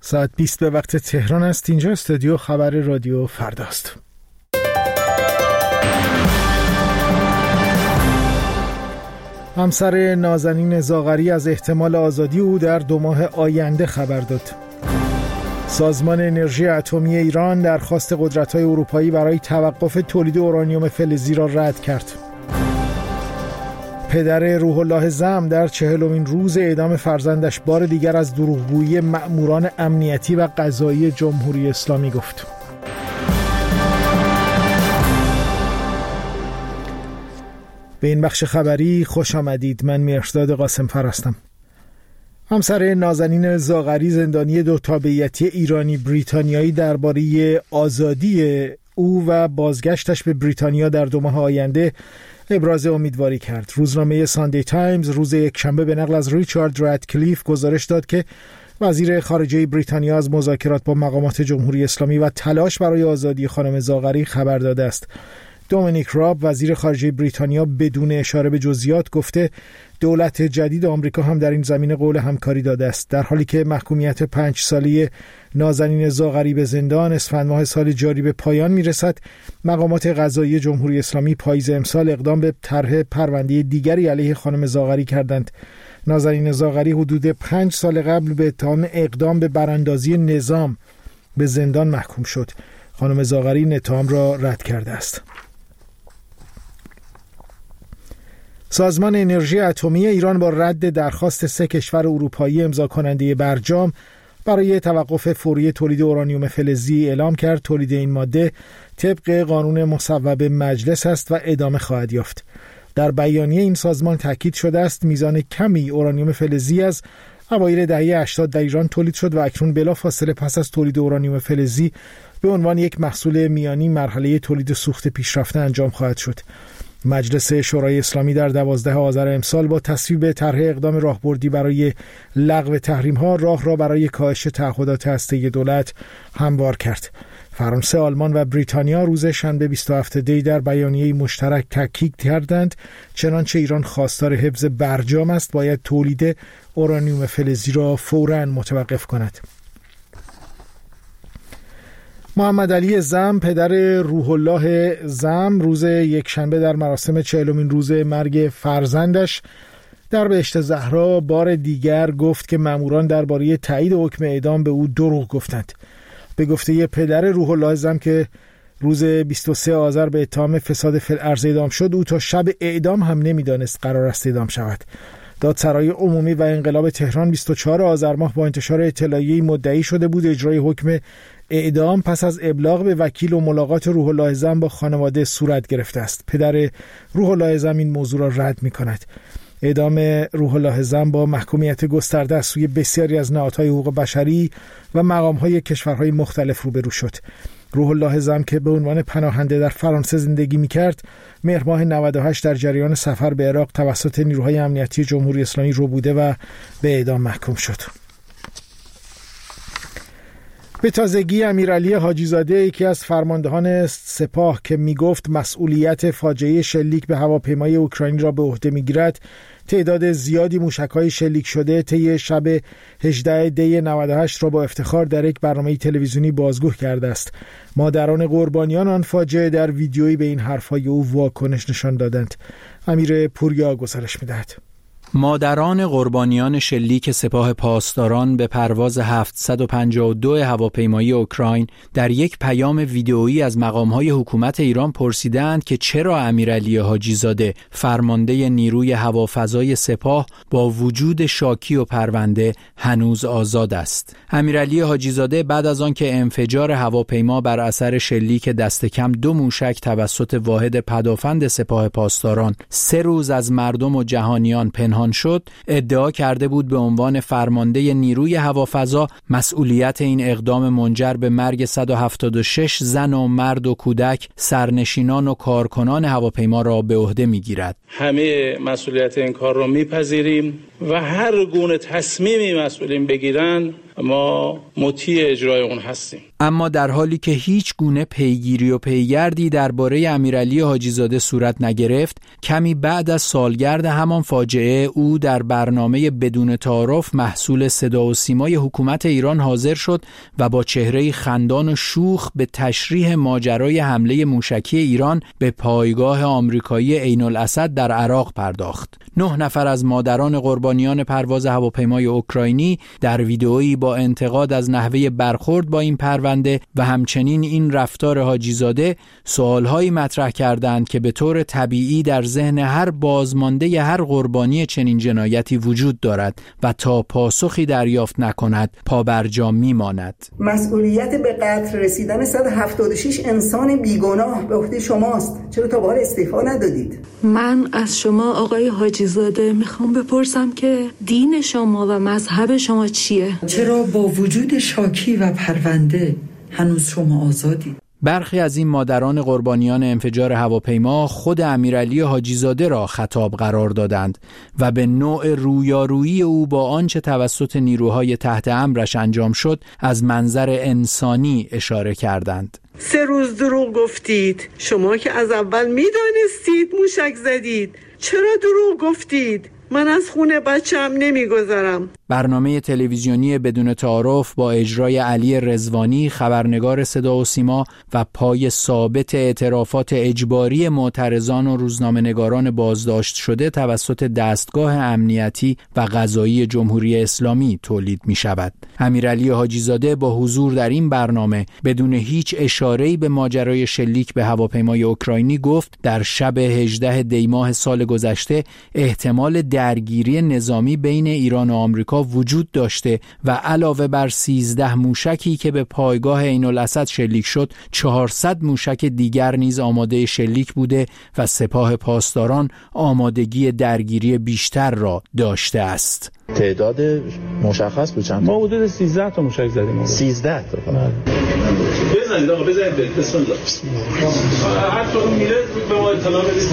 ساعت 20 به وقت تهران است. اینجا استودیو خبر رادیو فرداست. همسر نازنین زاغری از احتمال آزادی او در 2 ماه آینده خبر داد. سازمان انرژی اتمی ایران درخواست قدرت‌های اروپایی برای توقف تولید اورانیوم فلزی را رد کرد. پدر روح الله زم در 40مین روز اعدام فرزندش بار دیگر از دروغگویی مأموران امنیتی و قضایی جمهوری اسلامی گفت. به این بخش خبری خوش آمدید. من مهرداد قاسم‌فر هستم. همسر نازنین زاغری زندانی 2 تابعیتی ایرانی بریتانیایی درباره آزادی او و بازگشتش به بریتانیا در 2 ماه آینده ابراز امیدواری کرد. روزنامه ساندی تایمز روز یکشنبه به نقل از ریچارد رادکلیف گزارش داد که وزیر خارجه بریتانیا از مذاکرات با مقامات جمهوری اسلامی و تلاش برای آزادی خانم زاغری خبر داده است. دومینیک راب وزیر خارجه بریتانیا بدون اشاره به جزئیات گفته دولت جدید آمریکا هم در این زمینه قول همکاری داده است. در حالی که محکومیت 5 ساله نازنین زاغری به زندان اسفند ماه سال جاری به پایان میرسد، مقامات قضایی جمهوری اسلامی پاییز امسال اقدام به طرح پرونده دیگری علیه خانم زاغری کردند. نازنین زاغری حدود 5 سال قبل به اتهام اقدام به براندازی نظام به زندان محکوم شد. خانم زاغری این اتهام را رد کرده است. سازمان انرژی اتمی ایران با رد درخواست 3 کشور اروپایی امضا کننده برجام برای توقف فوری تولید اورانیوم فلزی اعلام کرد تولید این ماده طبق قانون مصوب مجلس است و ادامه خواهد یافت. در بیانیه این سازمان تاکید شده است میزان کمی اورانیوم فلزی از اوایل دهه 80 در ایران تولید شد و اکنون بلافاصله پس از تولید اورانیوم فلزی به عنوان یک محصول میانی مرحله تولید سوخت پیشرفته انجام خواهد شد. مجلس شورای اسلامی در 12 آذر امسال با تصویب طرح اقدام راهبردی برای لغو تحریم‌ها راه را برای کاهش تعهدات هسته‌ای دولت هموار کرد. فرانسه، آلمان و بریتانیا روز شنبه 27 دی در بیانیه مشترک تاکید کردند چنانچه ایران خواستار حفظ برجام است باید تولید اورانیوم فلزی را فوراً متوقف کند. محمد علی زم پدر روح الله زم روز یکشنبه در مراسم 40مین روز مرگ فرزندش در بهشت زهرا بار دیگر گفت که ماموران درباره تایید حکم اعدام به او دروغ گفتند. به گفته پدر روح الله زم که روز 23 آذر به اتهام فساد فی الارض اعدام شد، او تا شب اعدام هم نمیدانست قرار است اعدام شود. دادسرای عمومی و انقلاب تهران 24 آذر ماه با انتشار اطلاعیه‌ای مدعی شده بود اجرای حکم اعدام پس از ابلاغ به وکیل و ملاقات روح الله زم با خانواده صورت گرفته است. پدر روح الله زم این موضوع را رد می‌کند. اعدام روح الله زم با محکومیت گسترده از سوی بسیاری از نهادهای حقوق بشری و مقام‌های کشورهای مختلف روبرو شد. روح الله زم که به عنوان پناهنده در فرانسه زندگی می‌کرد، مهر ماه 98 در جریان سفر به عراق توسط نیروهای امنیتی جمهوری اسلامی ربوده و به اعدام محکوم شد. به تازگی امیرعلی حاجی زاده، یکی از فرماندهان سپاه که میگفت مسئولیت فاجعه شلیک به هواپیمای اوکراینی را به عهده میگیرد، تعداد زیادی موشک‌های شلیک شده طی شب 18 دی 98 را با افتخار در یک برنامه تلویزیونی بازگو کرده است. مادران قربانیان آن فاجعه در ویدیویی به این حرف‌های او واکنش نشان دادند. امیر پوریا گزارش می‌دهد. مادران قربانیان شلیک سپاه پاسداران به پرواز 752 هواپیمایی اوکراین در یک پیام ویدئویی از مقام‌های حکومت ایران پرسیدند که چرا امیرعلی حاجی زاده فرمانده نیروی هوافضای سپاه با وجود شاکی و پرونده هنوز آزاد است. امیرعلی حاجی زاده بعد از آنکه انفجار هواپیما بر اثر شلیک دست کم 2 موشک توسط واحد پدافند سپاه پاسداران 3 روز از مردم و جهانیان پنهان شد، ادعا کرده بود به عنوان فرمانده نیروی هوافضا مسئولیت این اقدام منجر به مرگ 176 زن و مرد و کودک، سرنشینان و کارکنان هواپیما را به عهده می‌گیرد. همه مسئولیت این کار را می‌پذیریم و هر گونه تصمیمی مسئولین بگیرن ما مطیع اجرای اون هستیم. اما در حالی که هیچ گونه پیگیری و پیگردی درباره امیرعلی حاجیزاده صورت نگرفت، کمی بعد از سالگرد همان فاجعه او در برنامه بدون تعارف محصول صدا و سیمای حکومت ایران حاضر شد و با چهره خندان و شوخ به تشریح ماجرای حمله موشکی ایران به پایگاه آمریکایی عین الاسد در عراق پرداخت. 9 نفر از مادران قربانیان پرواز هواپیمای اوکراینی در ویدئویی با انتقاد از نحوه برخورد با این پرونده و همچنین این رفتار حاجیزاده سوالهایی مطرح کردند که به طور طبیعی در ذهن هر بازمانده هر قربانی چنین جنایتی وجود دارد و تا پاسخی دریافت نکند پابرجا میماند. مسئولیت به قتل رسیدن 176 انسان بیگناه به عهده شماست. چرا تا به حال استعفا ندادید؟ من از شما آقای حاجیزاده میخوام بپرسم که دین شما و مذهب شما چیه؟ چرا با وجود شاکی و پرونده هنوز شما آزادید؟ برخی از این مادران قربانیان انفجار هواپیما خود امیرعلی حاجیزاده را خطاب قرار دادند و به نوع رویارویی او با آنچه توسط نیروهای تحت امرش انجام شد از منظر انسانی اشاره کردند. 3 روز دروغ گفتید. شما که از اول میدانستید موشک زدید، چرا دروغ گفتید؟ من از خونه بچه‌م نمیگذرم. برنامه تلویزیونی بدون تعارف با اجرای علی رضوانی خبرنگار صدا و سیما و پای ثابت اعترافات اجباری معترضان و روزنامه‌نگاران بازداشت شده توسط دستگاه امنیتی و قضایی جمهوری اسلامی تولید می شود. امیرعلی حاجیزاده با حضور در این برنامه بدون هیچ اشاره‌ای به ماجرای شلیک به هواپیمای اوکراینی گفت در شب 18 دی ماه سال گذشته احتمال درگیری نظامی بین ایران و آمریکا وجود داشته و علاوه بر 13 موشکی که به پایگاه عین الاسد شلیک شد 400 موشک دیگر نیز آماده شلیک بوده و سپاه پاسداران آمادگی درگیری بیشتر را داشته است. تعداد مشخص بود چند تا؟ ما حدود 13 تا موشک زدیم. 13 تا. بزنید آقا بزنید بسم الله. هر طور میره به ما اطلاع بدید.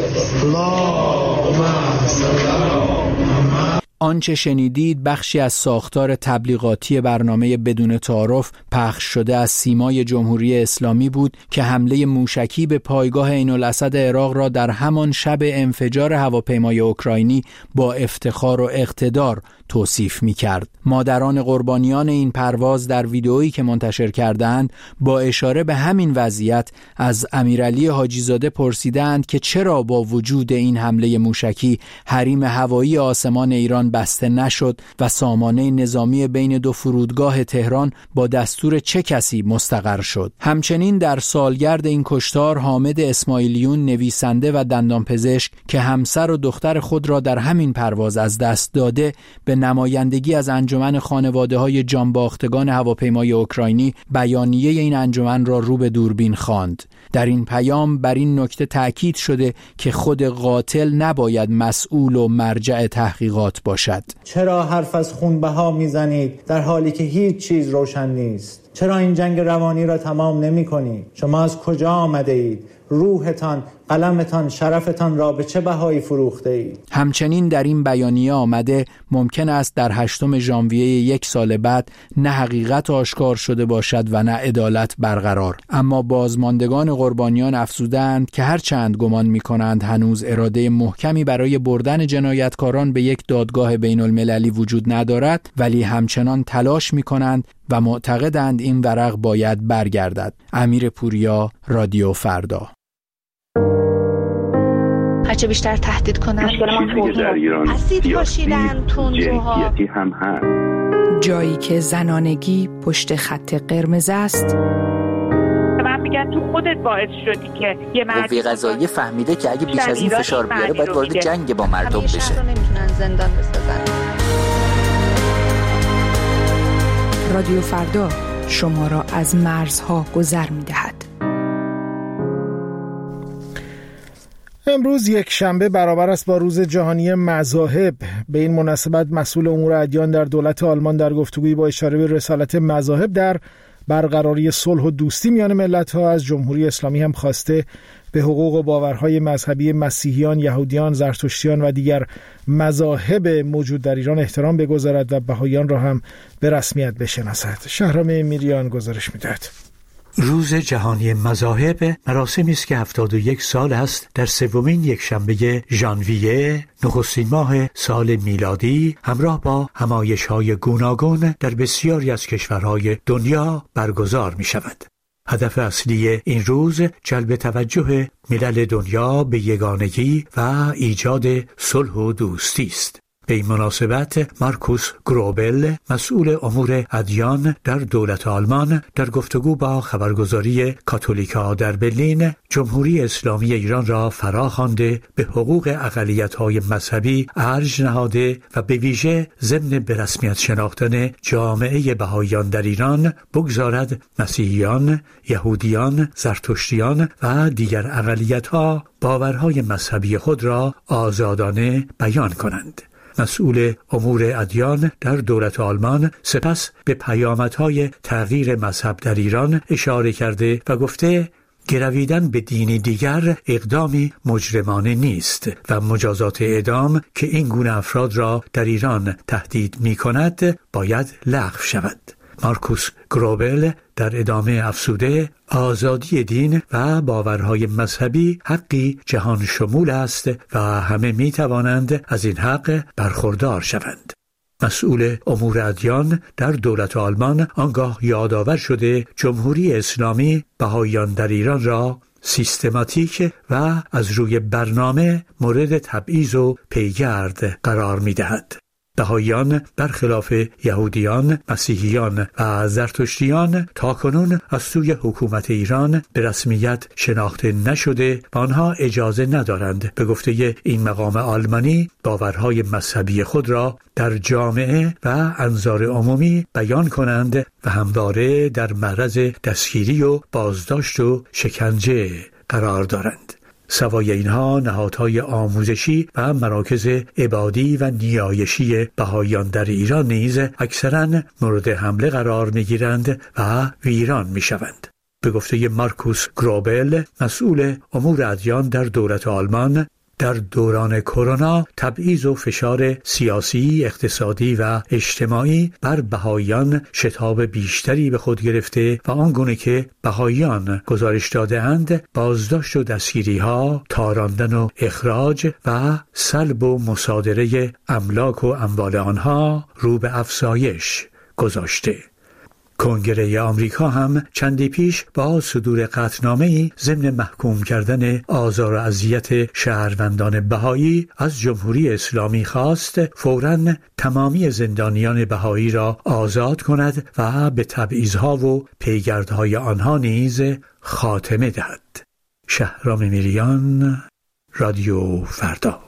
آنچه شنیدید بخشی از ساختار تبلیغاتی برنامه بدون تعارف پخش شده از سیمای جمهوری اسلامی بود که حمله موشکی به پایگاه عین الاسد عراق را در همان شب انفجار هواپیمای اوکراینی با افتخار و اقتدار توصیف می‌کرد. مادران قربانیان این پرواز در ویدئویی که منتشر کردند با اشاره به همین وضعیت از امیرعلی حاجیزاده پرسیدند که چرا با وجود این حمله موشکی حریم هوایی آسمان ایران بسته نشد و سامانه نظامی بین 2 فرودگاه تهران با دستور چه کسی مستقر شد. همچنین در سالگرد این کشتار حامد اسماعیلیون نویسنده و دندانپزشک که همسر و دختر خود را در همین پرواز از دست داده به نمایندگی از انجمن خانواده‌های جانباختگان هواپیمای اوکراینی بیانیه این انجمن را رو به دوربین خواند. در این پیام بر این نکته تأکید شده که خود قاتل نباید مسئول و مرجع تحقیقات باشد. چرا حرف از خونبها میزنید در حالی که هیچ چیز روشن نیست؟ چرا این جنگ روانی را تمام نمی کنید؟ شما از کجا آمده اید؟ روحتان، قلمتان، شرفتان را به چه بهایی فروخته اید؟ همچنین در این بیانیه آمده ممکن است در 8 ژانویه 1 سال بعد نه حقیقت آشکار شده باشد و نه عدالت برقرار. اما بازماندگان قربانیان افزودند که هرچند گمان می‌کنند هنوز اراده محکمی برای بردن جنایتکاران به یک دادگاه بین المللی وجود ندارد، ولی همچنان تلاش می‌کنند و معتقدند این ورق باید برگردد. امیر پوریا، رادیو فردا. هرچه بیشتر تهدید کنن اسید پاشیدن تندروها هم هست. جایی که زنانگی پشت خط قرمز است. من میگم تو خودت باعث شدی که یه قوه قضاییه فهمیده که اگه بیش از این فشار بیاره باید وارد جنگ با مردم بشه. نمیتونن زندان بسازن. رادیو فردا شما را از مرزها گذر می‌دهد. امروز یک شنبه برابر است با روز جهانی مذاهب. به این مناسبت مسئول امور ادیان در دولت آلمان در گفتگویی با اشاره به رسالت مذاهب در برقراری صلح و دوستی میان ملت‌ها از جمهوری اسلامی هم خواسته به حقوق و باورهای مذهبی مسیحیان، یهودیان، زرتشتیان و دیگر مذاهب موجود در ایران احترام بگذارد و بهائیان را هم به رسمیت بشناسد. شهرام میریان گزارش می‌دهد. روز جهانی مذاهب مراسمی است که 71 سال است در سومین یکشنبه ژانویه، نخستین ماه سال میلادی، همراه با همایش‌های گوناگون در بسیاری از کشورهای دنیا برگزار می‌شود. هدف اصلی این روز جلب توجه ملل دنیا به یگانگی و ایجاد صلح و دوستی است. به این مناسبت مارکوس گروبل، مسئول امور ادیان در دولت آلمان، در گفتگو با خبرگزاری کاتولیکا در برلین، جمهوری اسلامی ایران را فراخوانده به حقوق اقلیت‌های مذهبی ارج نهاده و به ویژه ضمن به رسمیت شناختن جامعه بهائیان در ایران بگذارد مسیحیان، یهودیان، زرتشتیان و دیگر اقلیت‌ها باورهای مذهبی خود را آزادانه بیان کنند. مسئول امور ادیان در دولت آلمان سپس به پیامدهای تغییر مذهب در ایران اشاره کرده و گفته گرویدن به دینی دیگر اقدامی مجرمانه نیست و مجازات اعدام که این گونه افراد را در ایران تهدید می کند باید لغو شود. مارکوس گروبل در ادامه افزوده آزادی دین و باورهای مذهبی حقی جهان شمول است و همه می توانند از این حق برخوردار شوند. مسئول امور ادیان در دولت آلمان آنگاه یادآور شده جمهوری اسلامی بهائیان در ایران را سیستماتیک و از روی برنامه مورد تبعیض و پیگرد قرار می دهد. بهائیان برخلاف یهودیان، مسیحیان و زرتشتیان تاکنون از سوی حکومت ایران به رسمیت شناخته نشده و آنها اجازه ندارند به گفته این مقام آلمانی باورهای مذهبی خود را در جامعه و انظار عمومی بیان کنند و همواره در معرض دستگیری و بازداشت و شکنجه قرار دارند. سوای اینها نهادهای آموزشی و مراکز عبادی و نیایشی بهائیان در ایران نیز اکثراً مورد حمله قرار می‌گیرند و ویران می‌شوند. به گفته مارکوس گروبل، مسئول امور ادیان در دولت آلمان، در دوران کرونا تبعیض و فشار سیاسی، اقتصادی و اجتماعی بر بهائیان شتاب بیشتری به خود گرفته و آنگونه که بهائیان گزارش داده‌اند بازداشت و دستگیری‌ها، تاراندن و اخراج و سلب و مصادره املاک و اموال آنها رو به افزایش گذاشته. کنگره آمریکا هم چندی پیش با صدور قطعنامه‌ای ضمن محکوم کردن آزار و اذیت شهروندان بهایی از جمهوری اسلامی خواست فوراً تمامی زندانیان بهایی را آزاد کند و به تبعیض‌ها و پیگردهای آنها نیز خاتمه دهد. شهرام میریان، رادیو فردا.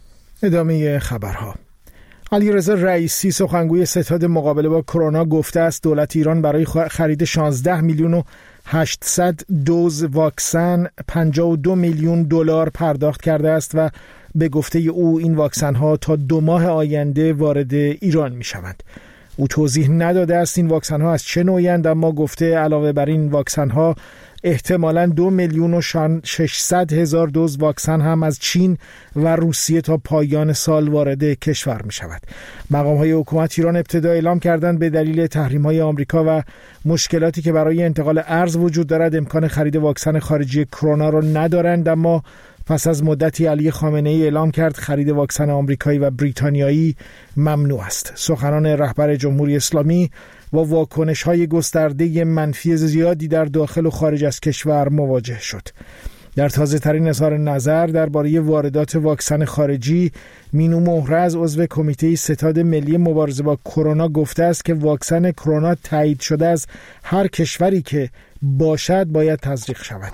ادامه خبرها. علیرضا رئیسی سخنگوی ستاد مقابله با کرونا گفته است دولت ایران برای خرید 16 میلیون و 800 دوز واکسن 52 میلیون دلار پرداخت کرده است و به گفته او این واکسن ها تا 2 ماه آینده وارد ایران می شوند. او توضیح نداده است این واکسن ها از چه نوعی اند، اما گفته علاوه بر این واکسن ها احتمالاً 2 میلیون و 600 هزار دوز واکسن هم از چین و روسیه تا پایان سال وارد کشور می شود. مقام‌های حکومت ایران ابتدا اعلام کردند به دلیل تحریم‌های آمریکا و مشکلاتی که برای انتقال ارز وجود دارد امکان خرید واکسن خارجی کرونا را ندارند، اما پس از مدتی علی خامنه‌ای اعلام کرد خرید واکسن آمریکایی و بریتانیایی ممنوع است. سخنان رهبر جمهوری اسلامی با واکنش‌های گسترده منفی زیادی در داخل و خارج از کشور مواجه شد. در تازه‌ترین اظهار نظر درباره واردات واکسن خارجی، مینو مهرز عضو کمیته ستاد ملی مبارزه با کرونا گفته است که واکسن کرونا تایید شده از هر کشوری که باشد باید تزریق شود.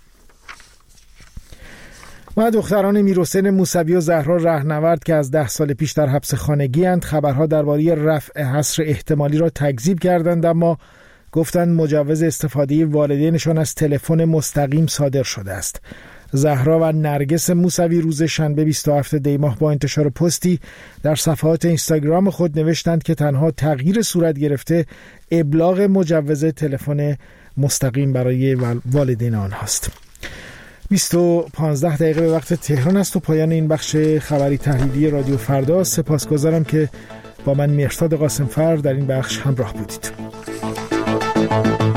و دختران میرحسین موسوی و زهرا رهنورد که از 10 سال پیش در حبس خانگی اند خبرها درباره رفع حصر احتمالی را تکذیب کردند، اما گفتند مجوز استفاده والدینشان از تلفن مستقیم صادر شده است. زهرا و نرگس موسوی روز شنبه 27 دی ماه با انتشار پستی در صفحات اینستاگرام خود نوشتند که تنها تغییر صورت گرفته ابلاغ مجوز تلفن مستقیم برای والدین آنهاست. 15 دقیقه به وقت تهران است و پایان این بخش خبری تحلیلی رادیو فردا. سپاسگزارم که با من مهرزاد قاسمفر در این بخش همراه بودید.